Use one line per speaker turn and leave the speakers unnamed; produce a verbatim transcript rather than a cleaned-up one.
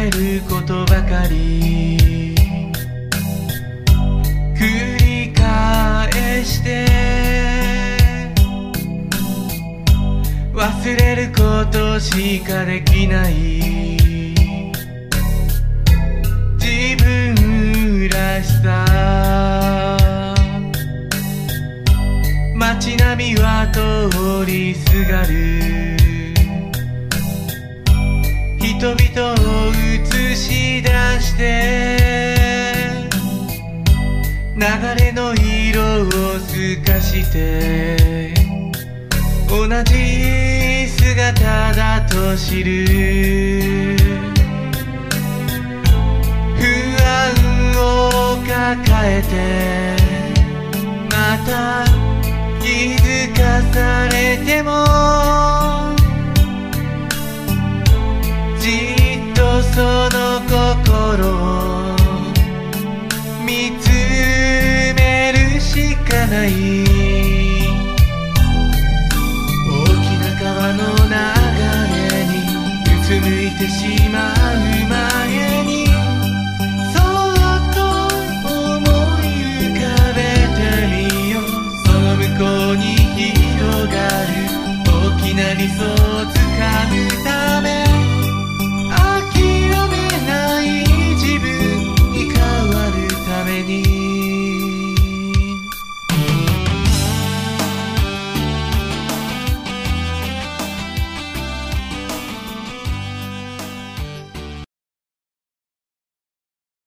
えることばかり繰り返して忘れることしかできない自分らしさ街並みは通りすがる人々を映し出して流れの色を透かして同じ姿だと知る不安を抱えてまた一